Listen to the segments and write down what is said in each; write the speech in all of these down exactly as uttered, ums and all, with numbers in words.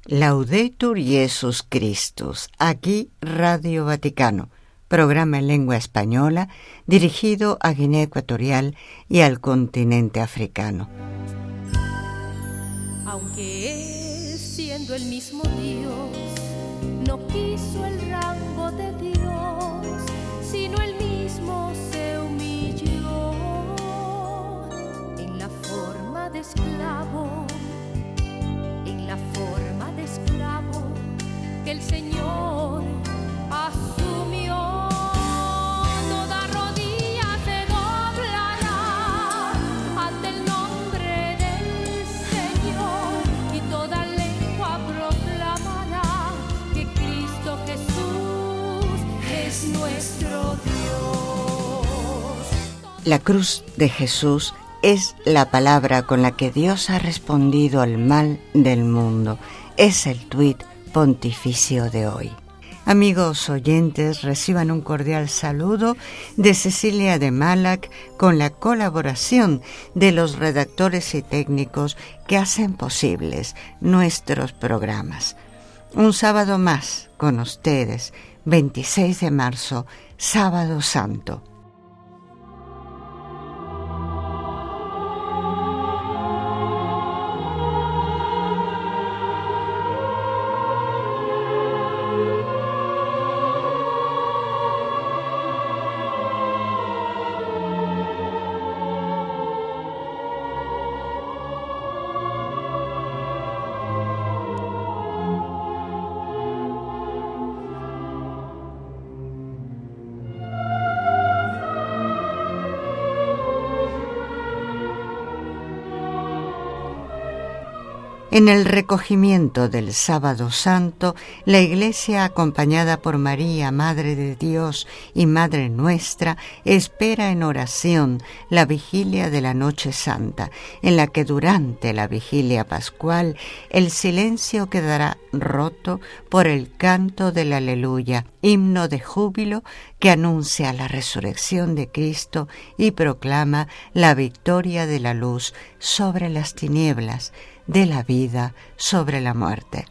Laudetur Jesus Christus, aquí Radio Vaticano, programa en lengua española dirigido a Guinea Ecuatorial y al continente africano. Aunque Él, siendo el mismo Dios, no quiso el rango de Dios, sino Él mismo se humilló en la forma de esclavo, en la forma de esclavo que el Señor asumió. Toda rodilla se doblará ante el nombre del Señor y toda lengua proclamará que Cristo Jesús es nuestro Dios. La cruz de Jesús es la palabra con la que Dios ha respondido al mal del mundo. Es el tuit pontificio de hoy. Amigos oyentes, reciban un cordial saludo de Cecilia de Malac con la colaboración de los redactores y técnicos que hacen posibles nuestros programas. Un sábado más con ustedes, veintiséis de marzo, Sábado Santo. En el recogimiento del Sábado Santo, la Iglesia, acompañada por María, Madre de Dios y Madre nuestra, espera en oración la vigilia de la Noche Santa, en la que durante la vigilia pascual el silencio quedará roto por el canto del Aleluya, himno de júbilo que anuncia la resurrección de Cristo y proclama la victoria de la luz sobre las tinieblas, de la vida sobre la muerte.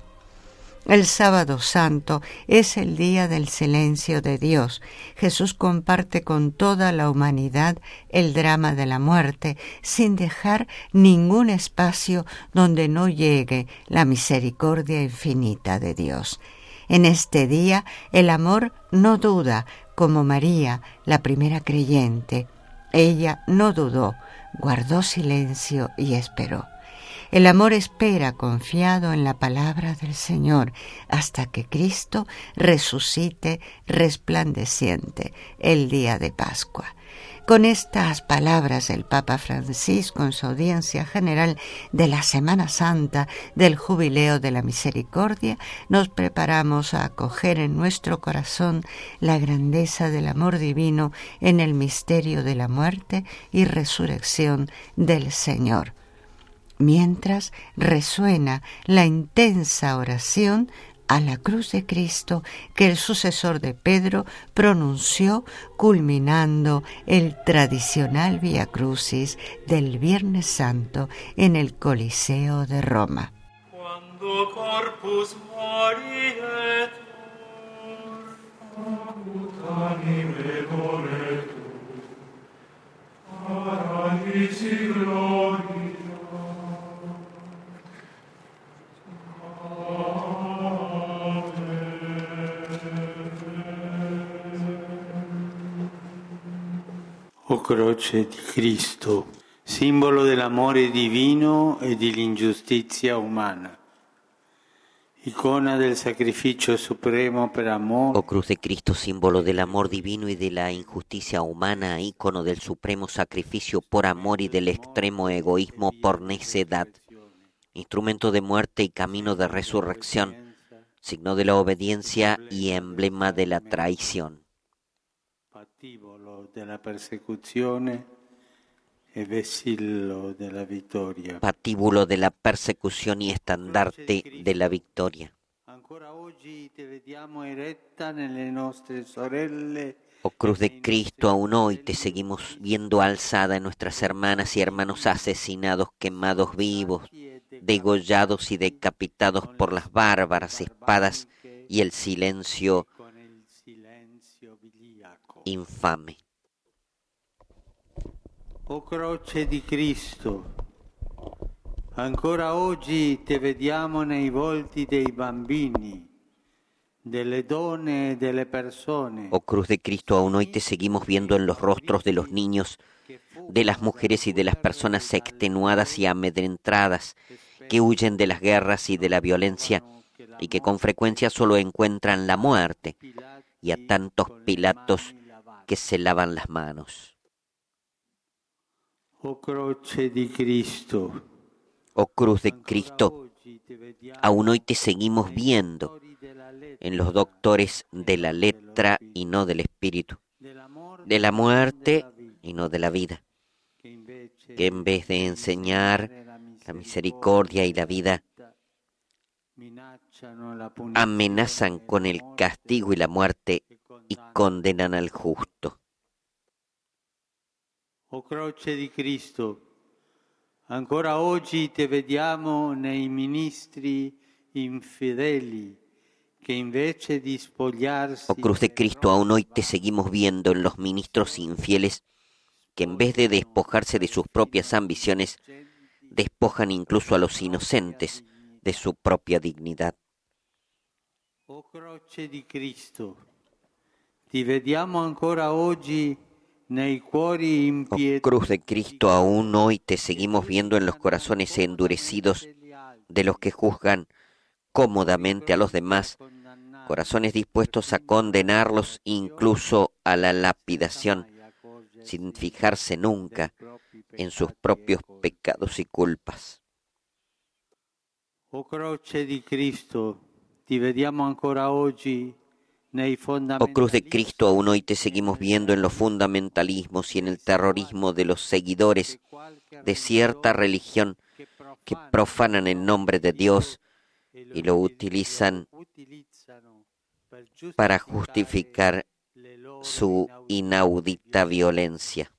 El Sábado Santo es el día del silencio de Dios. Jesús comparte con toda la humanidad el drama de la muerte, sin dejar ningún espacio donde no llegue la misericordia infinita de Dios. En este día el amor no duda, como María, la primera creyente. Ella no dudó, guardó silencio y esperó. El amor espera confiado en la palabra del Señor hasta que Cristo resucite resplandeciente el día de Pascua. Con estas palabras el Papa Francisco, en su audiencia general de la Semana Santa del Jubileo de la Misericordia, nos preparamos a acoger en nuestro corazón la grandeza del amor divino en el misterio de la muerte y resurrección del Señor. Mientras resuena la intensa oración a la cruz de Cristo que el sucesor de Pedro pronunció culminando el tradicional Vía Crucis del Viernes Santo en el Coliseo de Roma. Cuando corpus Mariae anime doletur, paradisi gloria. O croce di Cristo, simbolo dell'amore divino e dell'ingiustizia umana, icona del sacrificio supremo per amor. Oh cruz de Cristo, símbolo del amor divino y de la injusticia humana, ícono del supremo sacrificio por amor y del extremo egoísmo por necedad, instrumento de muerte y camino de resurrección, signo de la obediencia y emblema de la traición. Patibolo della persecuzione e vessillo della vittoria. Patíbulo de la persecución y estandarte de la victoria. Ancora oggi te vediamo eretta nelle nostre sorelle Oh cruz de Cristo, aún hoy te seguimos viendo alzada en nuestras hermanas y hermanos asesinados, quemados vivos, degollados y decapitados por las bárbaras espadas y el silencio infame. O croce di Cristo, ancora oggi te vediamo nei volti dei bambini, delle donne e delle persone. Oh cruz de Cristo, aún hoy te seguimos viendo en los rostros de los niños, de las mujeres y de las personas extenuadas y amedrentadas que huyen de las guerras y de la violencia y que con frecuencia solo encuentran la muerte, y a tantos Pilatos que se lavan las manos. O croce di Cristo, oh cruz de Cristo, aún hoy te seguimos viendo en los doctores de la letra y no del espíritu, de la muerte y no de la vida, que en vez de enseñar la misericordia y la vida, amenazan con el castigo y la muerte y condenan al justo. O croce di Cristo, ancora oggi te vediamo nei ministri infedeli che invece di spogliarsi. Oh cruz de Cristo, aún hoy te seguimos viendo en los ministros infieles que en vez de despojarse de sus propias ambiciones, despojan incluso a los inocentes de su propia dignidad. O croce di Cristo, ti vediamo ancora oggi nei cuori impietosi. Oh cruz de Cristo, aún hoy te seguimos viendo en los corazones endurecidos de los que juzgan cómodamente a los demás, corazones dispuestos a condenarlos incluso a la lapidación, sin fijarse nunca en sus propios pecados y culpas. O croce di Cristo, ti vediamo ancora oggi nei Oh cruz de Cristo, aún hoy te seguimos viendo en los fundamentalismos y en el terrorismo de los seguidores de cierta religión que profanan el nombre de Dios y lo utilizan para justificar su inaudita violencia.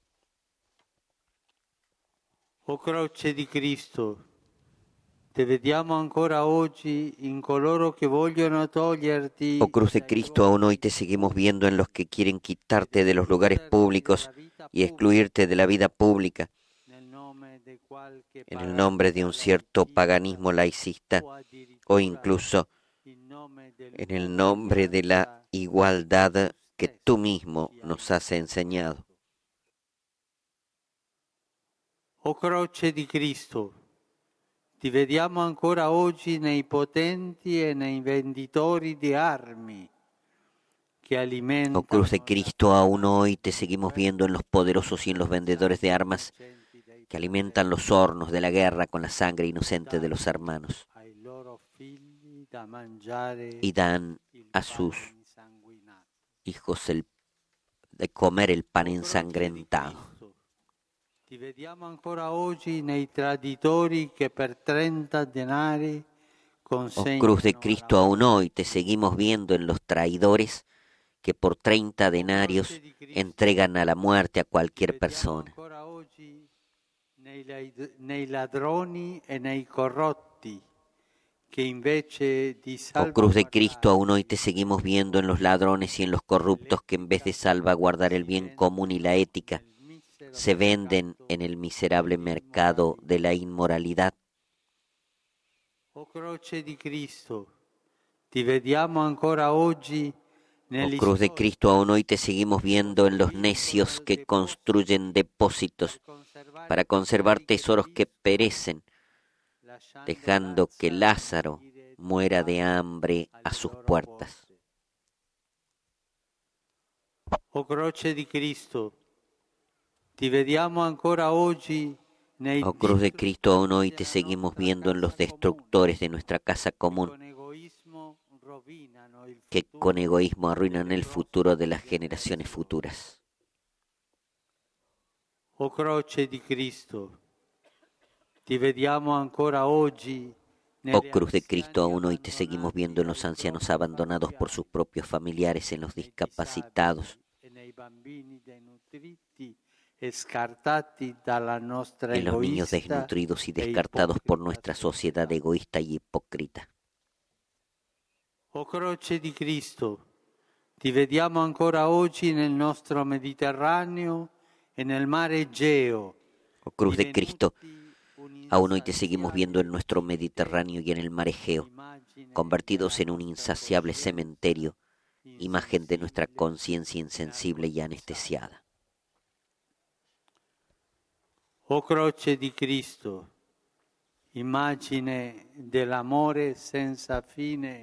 O croce di Cristo, te vediamo ancora oggi in coloro che vogliono toglierti. Oh cruz de Cristo, aún hoy te seguimos viendo en los que quieren quitarte de los lugares públicos y excluirte de la vida pública en el nombre de un cierto paganismo laicista o incluso en el nombre de la igualdad que tú mismo nos has enseñado. O croce di Cristo, ti vediamo ancora oggi nei potenti e nei venditori di armi che alimentano. Oh cruz de Cristo, aún hoy te seguimos viendo en los poderosos y en los vendedores de armas que alimentan los hornos de la guerra con la sangre inocente de los hermanos y dan a sus hijos el, de comer el pan ensangrentado. Ti vediamo ancora oggi nei traditori che per trenta denari consegnano. Oh cruz de Cristo, aún hoy te seguimos viendo en los traidores que por treinta denarios entregan a la muerte a cualquier persona. Ancora oggi nei, nei ladroni e nei corrotti che invece di Oh cruz de Cristo, aún hoy te seguimos viendo en los ladrones y en los corruptos que en vez de salvaguardar el bien común y la ética, se venden en el miserable mercado de la inmoralidad. O croce di Cristo, ti vediamo ancora oggi. Oh cruz de Cristo, aún hoy te seguimos viendo en los necios que construyen depósitos para conservar tesoros que perecen, dejando que Lázaro muera de hambre a sus puertas. O croce di Cristo, ti vediamo ancora oggi nei. Oh cruz de Cristo, aún hoy te seguimos viendo en los destructores de nuestra casa común, que con egoísmo arruinan el futuro de las generaciones futuras. O croce di Cristo, ti vediamo ancora oggi. Oh cruz de Cristo, aún hoy te seguimos viendo en los ancianos abandonados por sus propios familiares, en los discapacitados, scartati dalla nostra en los niños egoísta desnutridos y e descartados por ipocrita nuestra sociedad egoísta y hipócrita. O croce di Cristo, ti vediamo ancora oggi nel nostro Mediterraneo e nel mare Egeo. Oh cruz de Cristo, aún hoy te seguimos viendo en nuestro Mediterráneo y en el mar Egeo, convertidos en un insaciable cementerio, imagen de nuestra conciencia insensible y anestesiada. O croce di Cristo, immagine dell'amore senza fine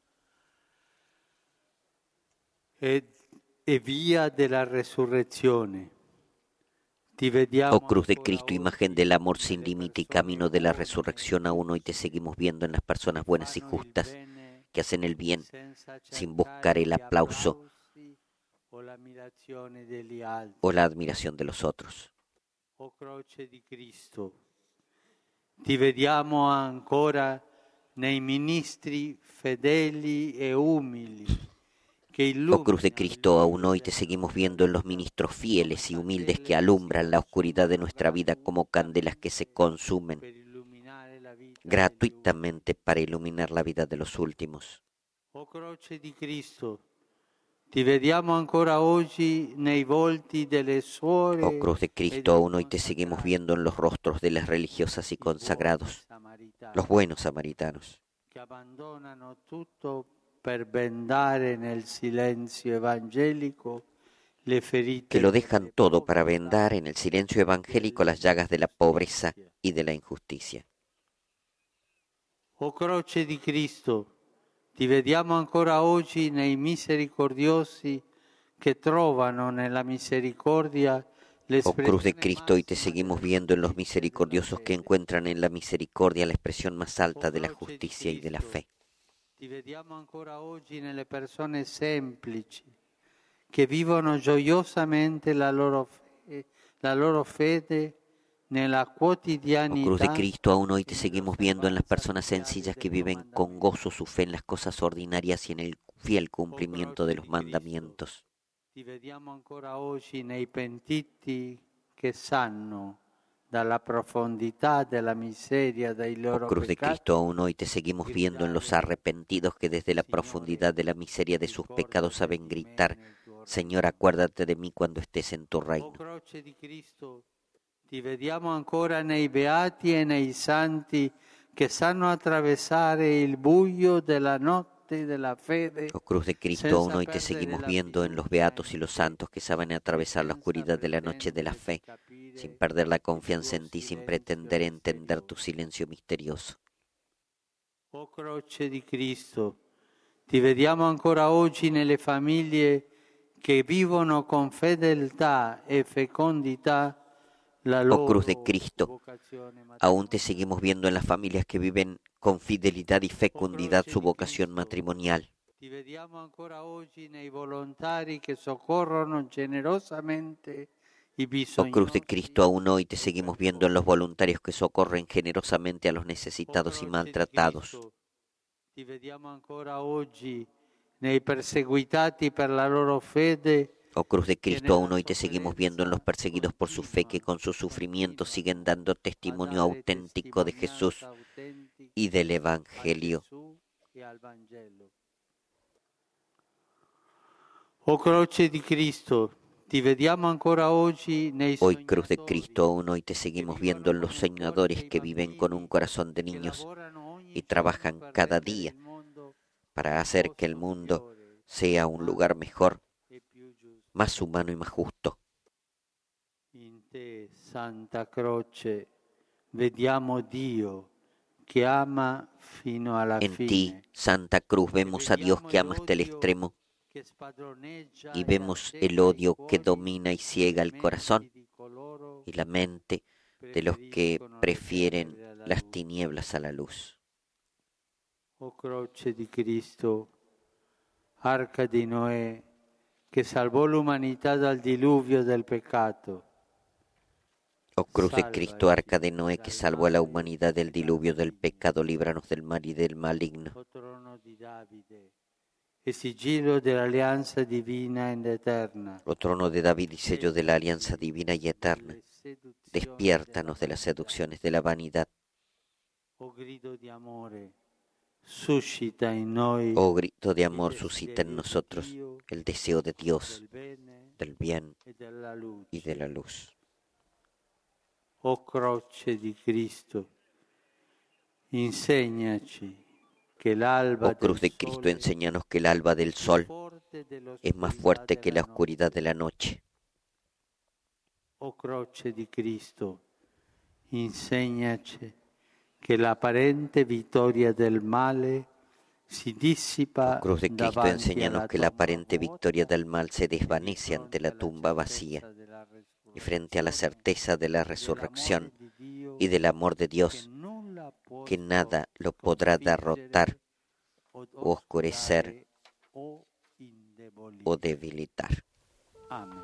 e, e via della resurrezione. Ti vediamo Oh cruz de ancora Cristo, oggi imagen del amor sin nelle límite y persone camino de la buone, resurrección, aún hoy te seguimos viendo en las personas buenas y fanno il justas, bene que hacen el bien senza sin cercare buscar el gli aplauso applausi o l'ammirazione degli altri. o la admiración de los otros. O croce di Cristo, ti vediamo ancora nei ministri fedeli e umili che Oh cruz de illuminano Cristo, il aún buio hoy te della seguimos nostra viendo en los vita, ministros fieles y come humildes que candele alumbran la che oscuridad de si nuestra vida como candelas que se consumen per illuminare la vita degli gratuitamente para iluminar la vida de los últimos. ultimi. O croce di Cristo, ti vediamo ancora oggi nei volti delle suore Oh cruz de e Cristo, dei aún hoy te seguimos consacrati, viendo en los rostros de las religiosas y i buoni consagrados, samaritani, los buenos samaritanos, che abbandonano tutto per vendare nel silenzio evangelico le ferite que lo delle dejan todo para povertà vendar en el silencio evangélico las llagas de la pobreza y de la injusticia. O croce di Cristo, ti vediamo ancora oggi nei misericordiosi che trovano nella misericordia Oh cruz de l'espressione Cristo, hoy te massima seguimos della viendo en los giustizia e della misericordiosos que fede. encuentran en la misericordia la expresión más alta O de la croce di justicia y de la Cristo, fe. ti vediamo ancora oggi nelle persone semplici che vivono gioiosamente la loro fe, la loro fede nella Oh cruz de quotidianità Cristo, aún hoy te y seguimos viendo en las nell'osservanza personas fidele sencillas del que tuo viven con mandamento. gozo su fe en las cosas ordinarias y en el fiel O cumplimiento de croce los di Cristo, mandamientos. ti vediamo ancora oggi nei pentiti che sanno dalla profondità della miseria dei Oh loro cruz de peccati Cristo, aún hoy te seguimos viendo en los arrepentidos que desde la profundidad de la miseria de sus pecados saben gritar: Señor, acuérdate de mí cuando estés en tu O reino. croce di Cristo, ti vediamo ancora nei beati e nei santi che sanno attraversare il buio della notte della fede. Oh cruz de Cristo, aún hoy te seguimos viendo en los beatos y los santos que saben atravesar la oscuridad de la noche de la fe, sin perder la confianza en ti, sin pretender entender tu silencio misterioso. O croce di Cristo, ti vediamo ancora oggi nelle famiglie che vivono con fedeltà e fecondità la Oh cruz de loro Cristo, vocazione aún te matrimoniale. seguimos viendo en las familias que viven con fidelidad y fecundidad su vocación matrimonial. Ti vediamo ancora oggi nei volontari che soccorrono generosamente i Oh bisognosi. cruz de Cristo, aún hoy te seguimos viendo en los voluntarios que socorren generosamente a los O necesitados y croce di maltratados. Cristo, ti vediamo ancora oggi nei perseguitati per la loro fede. Oh cruz de Cristo, aún hoy te seguimos viendo en los perseguidos por su fe que con su sufrimiento siguen dando testimonio auténtico de Jesús y del Evangelio. O croce di Cristo, ti vediamo ancora oggi nei Hoy cruz de sognatori Cristo, aún hoy te seguimos viendo en los soñadores que viven con un corazón de che niños lavorano ogni y giorno trabajan per cada rendere día il mondo para hacer que el posto mundo migliore, sea un lugar mejor, e più giusto. más humano y más justo. In te, Santa Croce, vediamo Dio che ama fino alla En fine. ti, Santa Cruz, vemos a Dios que ama hasta el extremo che spadroneggia y e vemos el acceca i odio que cuori domina y ciega el e corazón menti di coloro y la mente de los que preferiscono le prefieren tenebre alla las luce. tinieblas a la luz. O croce di Cristo, arca di Noè, che salvò l'umanità dal diluvio del peccato. Oh cruz de Cristo, arca de Noé, que salvó a la humanidad del diluvio del pecado, líbranos del mal y del maligno. O trono di Davide, e sigillo dell'alleanza divina ed eterna. Oh trono de David y sello de la alianza divina y eterna, despiértanos de las seducciones de la vanidad. Oh grido di amore, suscita in noi Oh grito de amor, suscita en nosotros el deseo de Dios, del bien e della luce. y de la luz. Oh croce di Cristo, insegnaci que el alba Oh cruz de del Cristo, sole enséñanos que el alba del sol forte della es más oscuridad fuerte que la della notte. oscuridad de la noche. Oh croce di Cristo, insegnaci che l'apparente vittoria del male si dissipa Oh cruz de Cristo, davanti enséñanos alla que la tomba aparente vuota victoria del mal se e di desvanece fronte ante la alla tumba certezza vacía della y frente a la certeza de la resurrección dell'amore di Dio y del amor de che Dios, nulla può que nada lo podrá derrotar o o oscurecer o indebolir. o debilitar. Amén.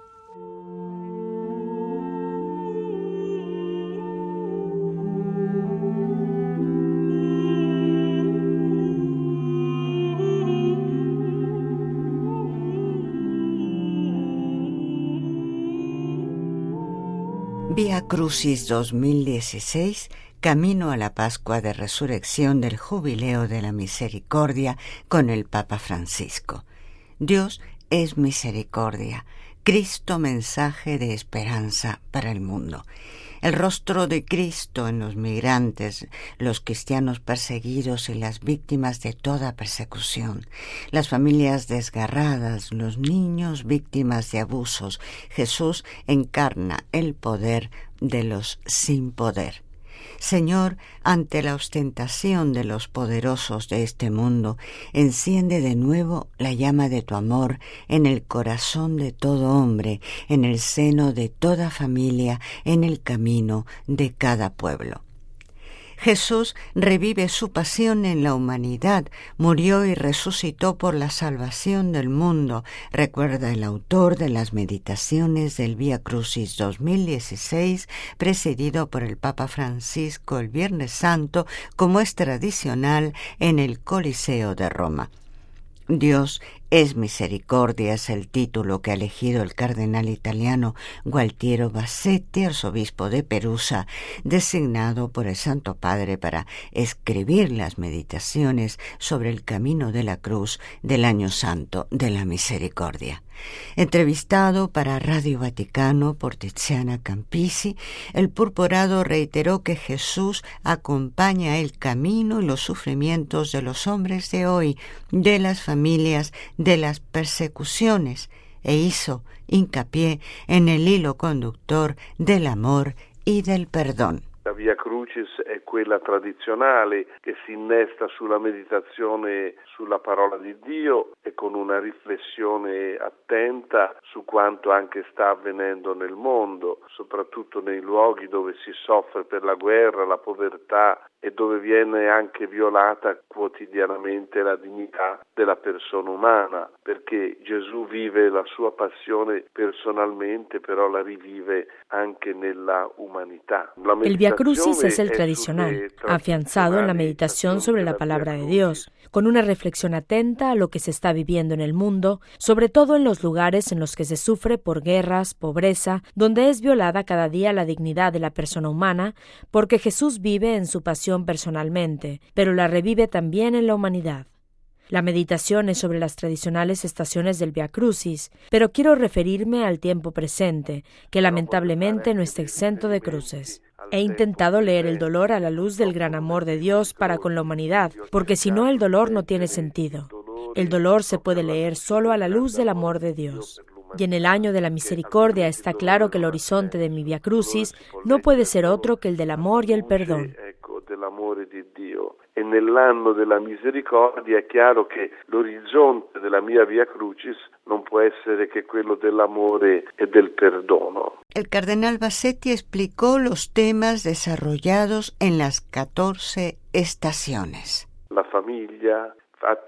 Vía Crucis dos mil dieciséis, camino a la Pascua de Resurrección del Jubileo de la Misericordia con el Papa Francisco. Dios es misericordia, Cristo mensaje de esperanza para el mundo. El rostro de Cristo en los migrantes, los cristianos perseguidos y las víctimas de toda persecución, las familias desgarradas, los niños víctimas de abusos. Jesús encarna el poder de los sin poder. Señor, ante la ostentación de los poderosos de este mundo, enciende de nuevo la llama de tu amor en el corazón de todo hombre, en el seno de toda familia, en el camino de cada pueblo. Jesús revive su pasión en la humanidad, murió y resucitó por la salvación del mundo, recuerda el autor de las meditaciones del Vía Crucis dos mil dieciséis, presidido por el Papa Francisco el Viernes Santo, como es tradicional en el Coliseo de Roma. Dios es misericordia es el título que ha elegido el cardenal italiano Gualtiero Bassetti, arzobispo de Perusa, designado por el Santo Padre para escribir las meditaciones sobre el camino de la cruz del Año Santo de la Misericordia. Entrevistado para Radio Vaticano por Tiziana Campisi, el purpurado reiteró que Jesús acompaña el camino y los sufrimientos de los hombres de hoy, de las familias, de las persecuciones, e hizo hincapié en el hilo conductor del amor y del perdón. La Via Crucis è quella tradizionale che si innesta sulla meditazione sulla parola di Dio e con una riflessione attenta su quanto anche sta avvenendo nel mondo, soprattutto nei luoghi dove si soffre per la guerra, la povertà e dove viene anche violata quotidianamente la dignità della persona umana, perché Gesù vive la sua passione personalmente, però la rivive anche nella umanità. El Via Crucis es el tradicional, afianzado en la meditación sobre la palabra de Dios, con una reflexión atenta a lo que se está viviendo en el mundo, sobre todo en los lugares en los que se sufre por guerras, pobreza, donde es violada cada día la dignidad de la persona humana, porque Jesús vive en su pasión personalmente, pero la revive también en la humanidad. La meditación es sobre las tradicionales estaciones del Via Crucis, pero quiero referirme al tiempo presente, que lamentablemente no está exento de cruces. He intentado leer el dolor a la luz del gran amor de Dios para con la humanidad, porque si no el dolor no tiene sentido. El dolor se puede leer solo a la luz del amor de Dios. Y en el año de la misericordia está claro que el horizonte de mi Via Crucis no puede ser otro que el del amor y el perdón. Dell'amore di Dio. E nell'anno della misericordia è chiaro che l'orizzonte della mia Via Crucis non può essere che quello dell'amore e del perdono. El cardenal Bassetti explicó los temas desarrollados en las catorce estaciones. La famiglia, infatti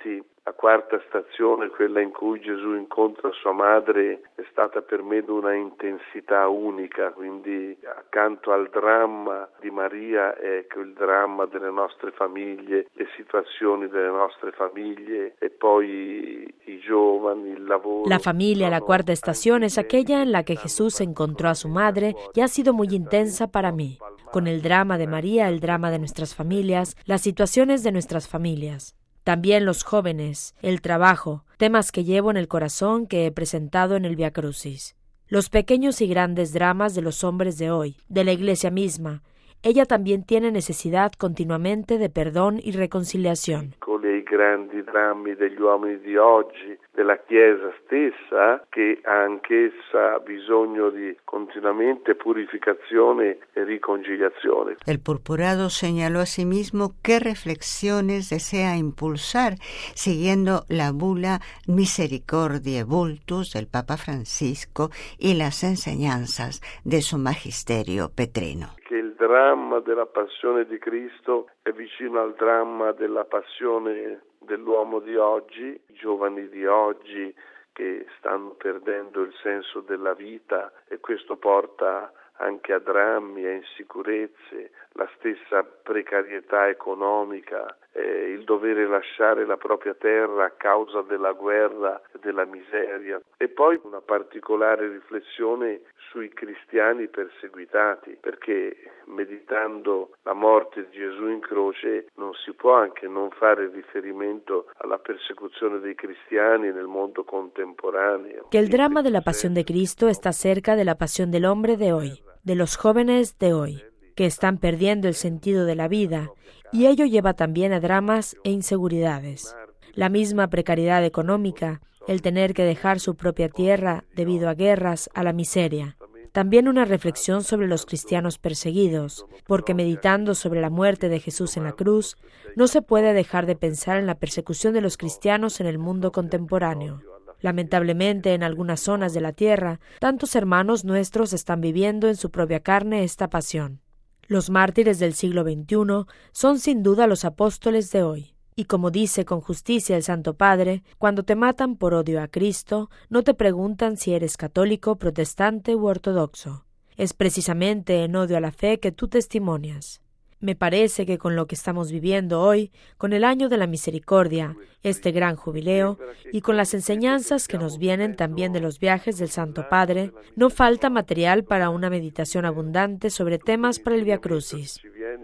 La quarta stazione, quella in cui Gesù incontra sua madre, è stata per me di una intensità unica, quindi accanto al dramma di Maria è il dramma delle nostre famiglie, le situazioni delle nostre famiglie e poi i giovani, il lavoro. La familia, la cuarta estación, es aquella en la que Jesús encontró a su madre y ha sido muy intensa para mí. Con el drama de María, el drama de nuestras familias, las situaciones de nuestras familias. También los jóvenes, el trabajo, temas que llevo en el corazón que he presentado en el Via Crucis. Los pequeños y grandes dramas de los hombres de hoy, de la Iglesia misma. Ella también tiene necesidad continuamente de perdón y reconciliación. Con i grandi drammi degli uomini di oggi, della Chiesa stessa, che ha anch'essa bisogno di continuamente purificazione e riconciliazione. El purpurado señaló asimismo qué reflexiones desea impulsar, siguiendo la bula Misericordiae Vultus del Papa Francisco y las enseñanzas de su magisterio petrino. Che il dramma della passione di Cristo è vicino al dramma della passione dell'uomo di oggi, i giovani di oggi che stanno perdendo il senso della vita e questo porta anche a drammi, a insicurezze, la stessa precarietà economica, eh, il dovere lasciare la propria terra a causa della guerra e della miseria. E poi una particolare riflessione sui cristiani perseguitati, perché meditando la morte di Gesù in croce non si può anche non fare riferimento alla persecuzione dei cristiani nel mondo contemporaneo. Que el drama de la pasión de Cristo está cerca de la pasión del hombre de hoy, de los jóvenes de hoy, que están perdiendo el sentido de la vida, y ello lleva también a dramas e inseguridades. La misma precariedad económica, el tener que dejar su propia tierra debido a guerras, a la miseria. También una reflexión sobre los cristianos perseguidos, porque meditando sobre la muerte de Jesús en la cruz, no se puede dejar de pensar en la persecución de los cristianos en el mundo contemporáneo. Lamentablemente, en algunas zonas de la tierra, tantos hermanos nuestros están viviendo en su propia carne esta pasión. Los mártires del siglo veintiuno son sin duda los apóstoles de hoy. Y como dice con justicia el Santo Padre, cuando te matan por odio a Cristo, no te preguntan si eres católico, protestante u ortodoxo. Es precisamente en odio a la fe que tú testimonias. Me parece que con lo que estamos viviendo hoy, con el año de la misericordia, este gran jubileo, y con las enseñanzas que nos vienen también de los viajes del Santo Padre, no falta material para una meditación abundante sobre temas para el Via Crucis.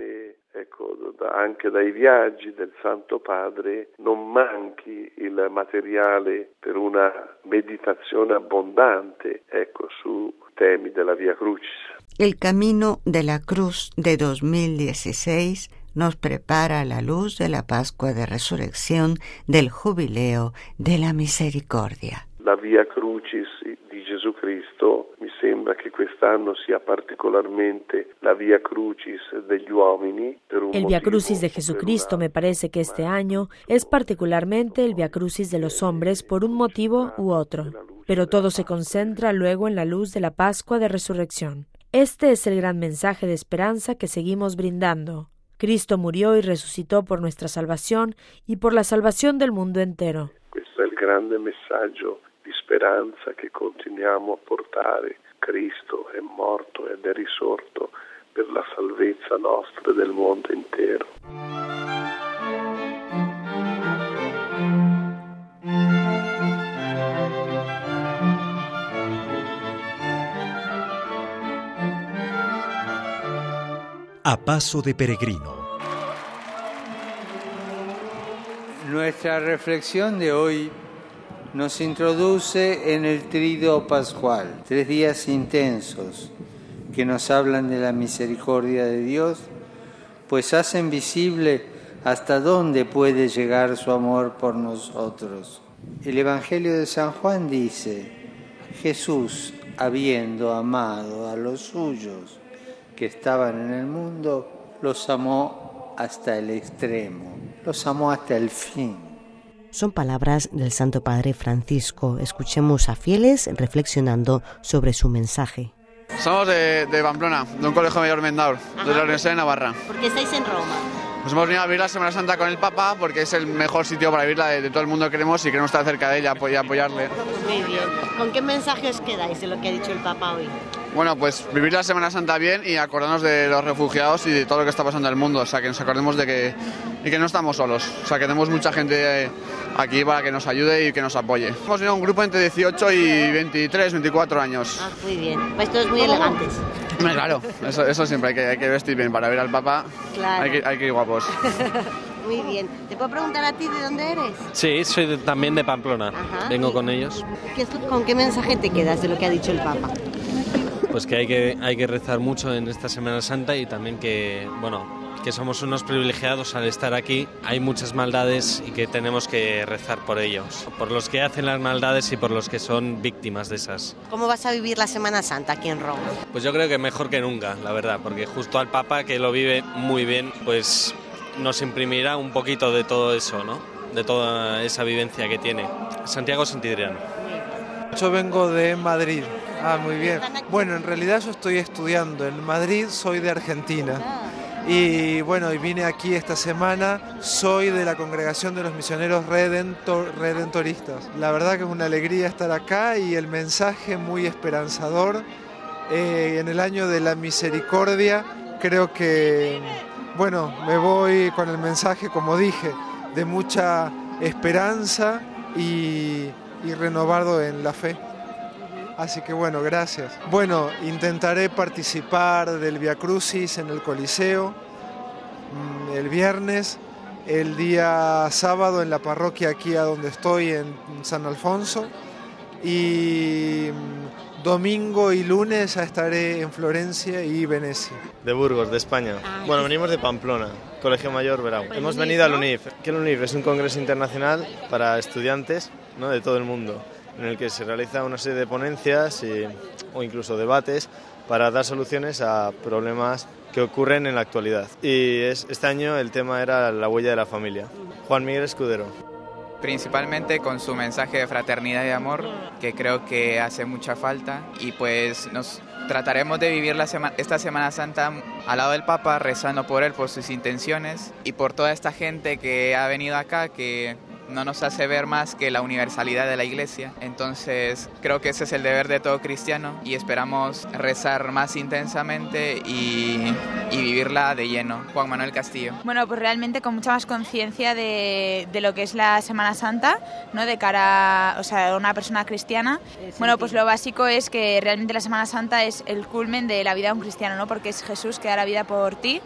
Anche dai viaggi del Santo Padre non manchi il materiale per una meditazione abbondante, ecco, su temi della Via Crucis. El Camino de la Cruz de dos mil dieciséis nos prepara a la luz de la Pascua de Resurrección del Jubileo de la Misericordia. La Via Crucis di Gesù Cristo mi sembra che quest'anno sia particolarmente la Via Crucis degli uomini. El Via Crucis de Jesucristo me parece que este año es particularmente el Via Crucis de los hombres por un motivo u otro, pero todo se concentra luego en la luz de la Pascua de Resurrección. Este es el gran mensaje de esperanza que seguimos brindando. Cristo murió y resucitó por nuestra salvación y por la salvación del mundo entero. Questo è il grande messaggio di speranza che continuiamo a portare. Cristo è morto ed è risorto per la salvezza nostra e del mondo intero. A paso de peregrino. Nuestra reflexión de hoy nos introduce en el Triduo Pascual, tres días intensos que nos hablan de la misericordia de Dios, pues hacen visible hasta dónde puede llegar su amor por nosotros. El Evangelio de San Juan dice: Jesús, habiendo amado a los suyos que estaban en el mundo, los amó hasta el extremo, los amó hasta el fin. Son palabras del Santo Padre Francisco. Escuchemos a fieles reflexionando sobre su mensaje. Somos de, de Pamplona, de un colegio mayor Mendaur, de la Universidad de Navarra. ¿Por qué estáis en Roma? Pues hemos venido a vivir la Semana Santa con el Papa porque es el mejor sitio para vivirla de, de todo el mundo que queremos y queremos estar cerca de ella y apoyarle. Muy bien. ¿Con qué mensaje os quedáis de lo que ha dicho el Papa hoy? Bueno, pues vivir la Semana Santa bien y acordarnos de los refugiados y de todo lo que está pasando en el mundo, o sea, que nos acordemos de que, y que no estamos solos, o sea, que tenemos mucha gente aquí para que nos ayude y que nos apoye. Hemos venido a un grupo entre dieciocho y veintitrés, veinticuatro años. Ah, muy bien, vais todos muy elegantes. Claro, eso, eso siempre hay que, hay que vestir bien para ver al Papa, claro. hay, que, hay que ir guapos. Muy bien. ¿Te puedo preguntar a ti de dónde eres? Sí, soy de, también de Pamplona. Ajá. Vengo con ellos. ¿Qué, ¿Con qué mensaje te quedas de lo que ha dicho el Papa? Pues que hay que hay que rezar mucho en esta Semana Santa y también que, bueno, que somos unos privilegiados al estar aquí. Hay muchas maldades y que tenemos que rezar por ellos, por los que hacen las maldades y por los que son víctimas de esas. ¿Cómo vas a vivir la Semana Santa aquí en Roma? Pues yo creo que mejor que nunca, la verdad, porque justo al Papa, que lo vive muy bien, pues nos imprimirá un poquito de todo eso, ¿no? De toda esa vivencia que tiene. Santiago Santidrián. Yo vengo de Madrid. Ah, muy bien. Bueno, en realidad yo estoy estudiando en Madrid, soy de Argentina. Y bueno, y vine aquí esta semana, soy de la Congregación de los Misioneros Redentor, Redentoristas. La verdad que es una alegría estar acá y el mensaje muy esperanzador. Eh, en el año de la misericordia, creo que, bueno, me voy con el mensaje, como dije, de mucha esperanza y, y renovado en la fe. Así que bueno, gracias. Bueno, intentaré participar del Via Crucis en el Coliseo el viernes, el día sábado en la parroquia aquí a donde estoy, en San Alfonso, y domingo y lunes ya estaré en Florencia y Venecia. De Burgos, de España. Ah, bueno, venimos de Pamplona, Colegio Mayor Verao. Hemos venido al U N I F. ¿Qué es el U N I F? Es un congreso internacional para estudiantes, ¿no?, de todo el mundo, en el que se realiza una serie de ponencias y, o incluso debates para dar soluciones a problemas que ocurren en la actualidad. Y es, este año el tema era la huella de la familia. Juan Miguel Escudero. Principalmente con su mensaje de fraternidad y amor, que creo que hace mucha falta, y pues nos trataremos de vivir la sema- esta Semana Santa al lado del Papa, rezando por él, por sus intenciones y por toda esta gente que ha venido acá, que no nos hace ver más que la universalidad de la Iglesia. Entonces creo que ese es el deber de todo cristiano y esperamos rezar más intensamente y, y vivirla de lleno. Juan Manuel Castillo. Bueno, pues realmente con mucha más conciencia de, de lo que es la Semana Santa, ¿no?, de cara, o sea, a una persona cristiana. Bueno, pues lo básico es que realmente la Semana Santa es el culmen de la vida de un cristiano, ¿no?, porque es Jesús que da la vida por ti.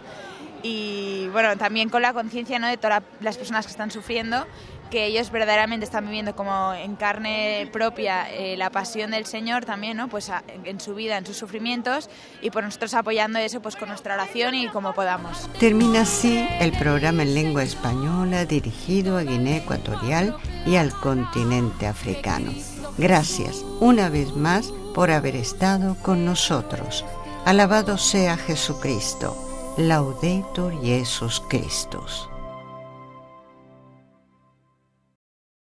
Y bueno, también con la conciencia, ¿no?, de todas las personas que están sufriendo, que ellos verdaderamente están viviendo como en carne propia eh, la pasión del Señor también, ¿no?, pues a, en su vida, en sus sufrimientos, y por nosotros apoyando eso pues con nuestra oración y como podamos. Termina así el programa en lengua española dirigido a Guinea Ecuatorial y al continente africano. Gracias una vez más por haber estado con nosotros. Alabado sea Jesucristo. Laudetur Jesus Christus.